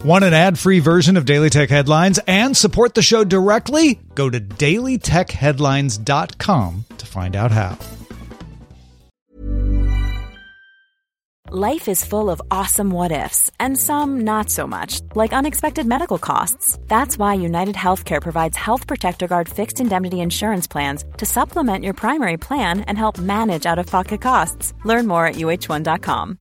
Want an ad-free version of Daily Tech Headlines and support the show directly? Go to dailytechheadlines.com to find out how. Life is full of awesome what-ifs, and some not so much, like unexpected medical costs. That's why United Healthcare provides Health Protector Guard fixed indemnity insurance plans to supplement your primary plan and help manage out-of-pocket costs. Learn more at uh1.com.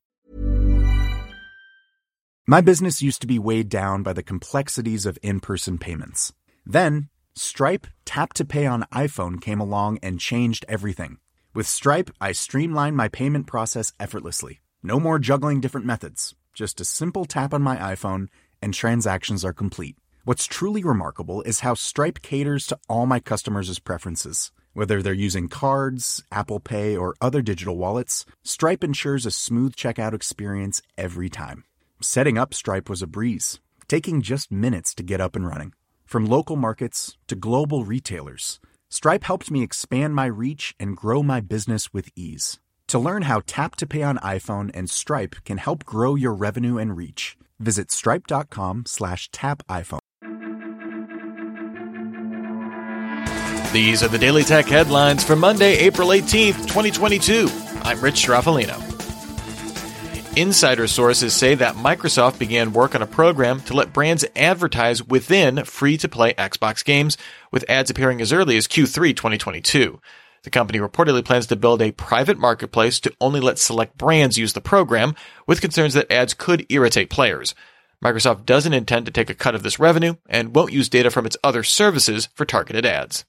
My business used to be weighed down by the complexities of in-person payments. Then, Stripe Tap to Pay on iPhone came along and changed everything. With Stripe, I streamlined my payment process effortlessly. No more juggling different methods. Just a simple tap on my iPhone and transactions are complete. What's truly remarkable is how Stripe caters to all my customers' preferences. Whether they're using cards, Apple Pay, or other digital wallets, Stripe ensures a smooth checkout experience every time. Setting up Stripe was a breeze, taking just minutes to get up and running. From local markets to global retailers, Stripe helped me expand my reach and grow my business with ease. To learn how Tap to Pay on iPhone and Stripe can help grow your revenue and reach, visit stripe.com/tapiphone. These are the Daily Tech headlines for Monday, April 18th, 2022. I'm Rich Straffolino. Insider sources say that Microsoft began work on a program to let brands advertise within free-to-play Xbox games, with ads appearing as early as Q3 2022. The company reportedly plans to build a private marketplace to only let select brands use the program, with concerns that ads could irritate players. Microsoft doesn't intend to take a cut of this revenue and won't use data from its other services for targeted ads.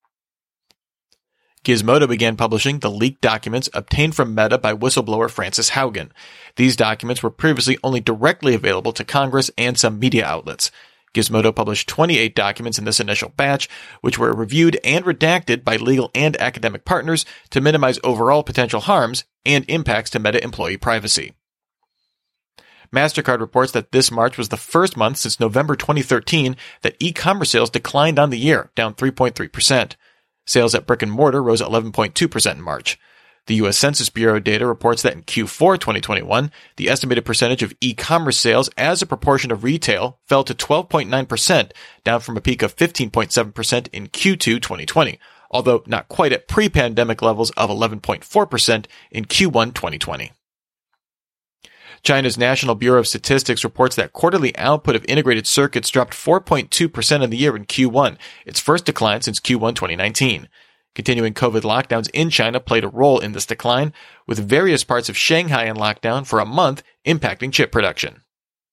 Gizmodo began publishing the leaked documents obtained from Meta by whistleblower Frances Haugen. These documents were previously only directly available to Congress and some media outlets. Gizmodo published 28 documents in this initial batch, which were reviewed and redacted by legal and academic partners to minimize overall potential harms and impacts to Meta employee privacy. MasterCard reports that this March was the first month since November 2013 that e-commerce sales declined on the year, down 3.3%. Sales at brick and mortar rose 11.2% in March. The U.S. Census Bureau data reports that in Q4 2021, the estimated percentage of e-commerce sales as a proportion of retail fell to 12.9%, down from a peak of 15.7% in Q2 2020, although not quite at pre-pandemic levels of 11.4% in Q1 2020. China's National Bureau of Statistics reports that quarterly output of integrated circuits dropped 4.2% in the year in Q1, its first decline since Q1 2019. Continuing COVID lockdowns in China played a role in this decline, with various parts of Shanghai in lockdown for a month, impacting chip production.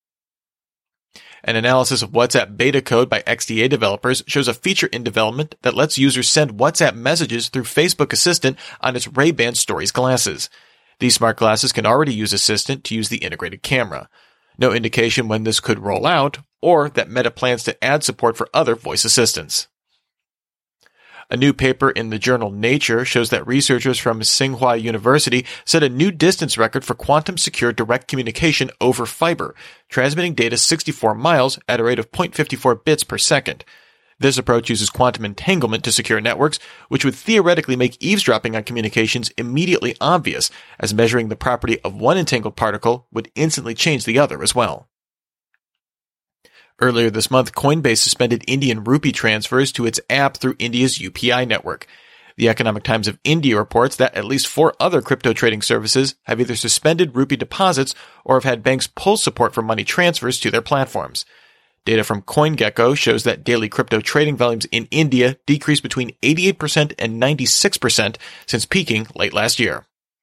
An analysis of WhatsApp beta code by XDA developers shows a feature in development that lets users send WhatsApp messages through Facebook Assistant on its Ray-Ban Stories glasses. These smart glasses can already use Assistant to use the integrated camera. No indication when this could roll out, or that Meta plans to add support for other voice assistants. A new paper in the journal Nature shows that researchers from Tsinghua University set a new distance record for quantum-secure direct communication over fiber, transmitting data 64 miles at a rate of 0.54 bits per second. This approach uses quantum entanglement to secure networks, which would theoretically make eavesdropping on communications immediately obvious, as measuring the property of one entangled particle would instantly change the other as well. Earlier this month, Coinbase suspended Indian rupee transfers to its app through India's UPI network. The Economic Times of India reports that at least 4 other crypto trading services have either suspended rupee deposits or have had banks pull support for money transfers to their platforms. Data from CoinGecko shows that daily crypto trading volumes in India decreased between 88% and 96% since peaking late last year.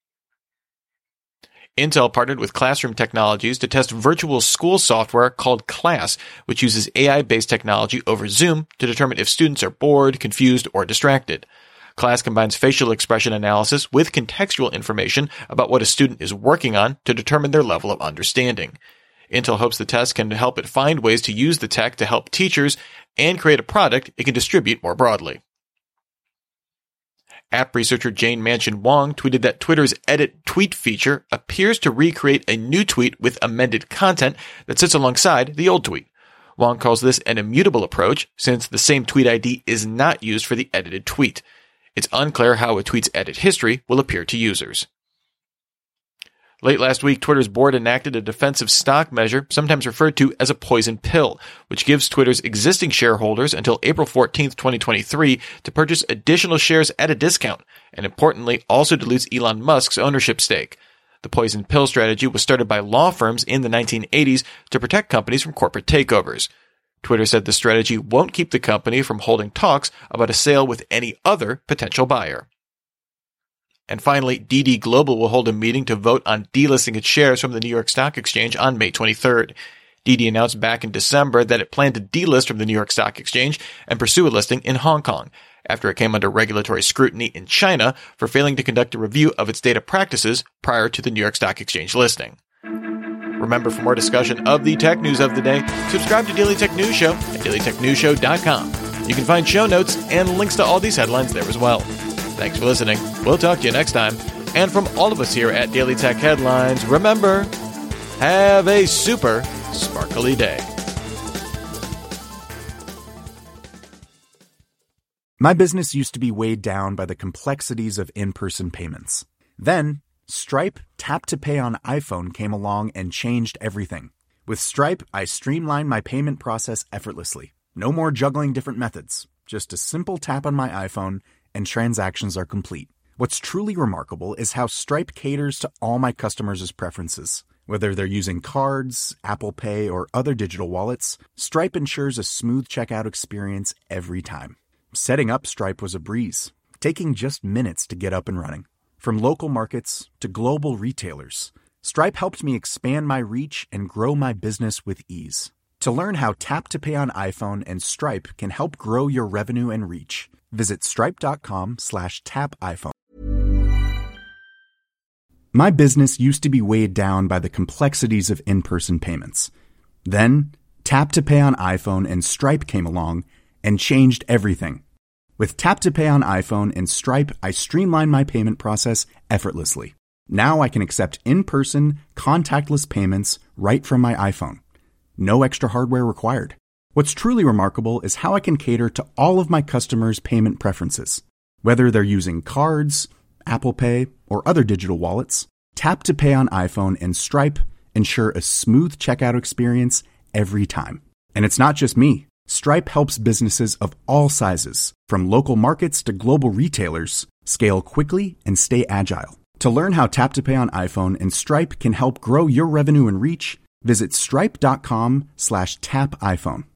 Intel partnered with Classroom Technologies to test virtual school software called Class, which uses AI-based technology over Zoom to determine if students are bored, confused, or distracted. Class combines facial expression analysis with contextual information about what a student is working on to determine their level of understanding. Intel hopes the test can help it find ways to use the tech to help teachers and create a product it can distribute more broadly. App researcher Jane Manchun Wong tweeted that Twitter's Edit Tweet feature appears to recreate a new tweet with amended content that sits alongside the old tweet. Wong calls this an immutable approach, since the same tweet ID is not used for the edited tweet. It's unclear how a tweet's edit history will appear to users. Late last week, Twitter's board enacted a defensive stock measure, sometimes referred to as a poison pill, which gives Twitter's existing shareholders until April 14th, 2023 to purchase additional shares at a discount, and importantly, also dilutes Elon Musk's ownership stake. The poison pill strategy was started by law firms in the 1980s to protect companies from corporate takeovers. Twitter said the strategy won't keep the company from holding talks about a sale with any other potential buyer. And finally, DD Global will hold a meeting to vote on delisting its shares from the New York Stock Exchange on May 23rd. DD announced back in December that it planned to delist from the New York Stock Exchange and pursue a listing in Hong Kong, after it came under regulatory scrutiny in China for failing to conduct a review of its data practices prior to the New York Stock Exchange listing. Remember, for more discussion of the tech news of the day, subscribe to Daily Tech News Show at dailytechnewsshow.com. You can find show notes and links to all these headlines there as well. Thanks for listening. We'll talk to you next time. And from all of us here at Daily Tech Headlines, remember, have a super sparkly day. My business used to be weighed down by the complexities of in-person payments. Then, Stripe Tap to Pay on iPhone came along and changed everything. With Stripe, I streamlined my payment process effortlessly. No more juggling different methods. Just a simple tap on my iPhone and transactions are complete. What's truly remarkable is how Stripe caters to all my customers' preferences. Whether they're using cards, Apple Pay, or other digital wallets, Stripe ensures a smooth checkout experience every time. Setting up Stripe was a breeze, taking just minutes to get up and running. From local markets to global retailers, Stripe helped me expand my reach and grow my business with ease. To learn how Tap to Pay on iPhone and Stripe can help grow your revenue and reach, visit stripe.com/tapiphone. My business used to be weighed down by the complexities of in-person payments. Then, Tap to Pay on iPhone and Stripe came along and changed everything. With Tap to Pay on iPhone and Stripe, I streamlined my payment process effortlessly. Now I can accept in-person, contactless payments right from my iPhone. No extra hardware required. What's truly remarkable is how I can cater to all of my customers' payment preferences. Whether they're using cards, Apple Pay, or other digital wallets, Tap to Pay on iPhone and Stripe ensure a smooth checkout experience every time. And it's not just me. Stripe helps businesses of all sizes, from local markets to global retailers, scale quickly and stay agile. To learn how Tap to Pay on iPhone and Stripe can help grow your revenue and reach, visit stripe.com/tapiphone.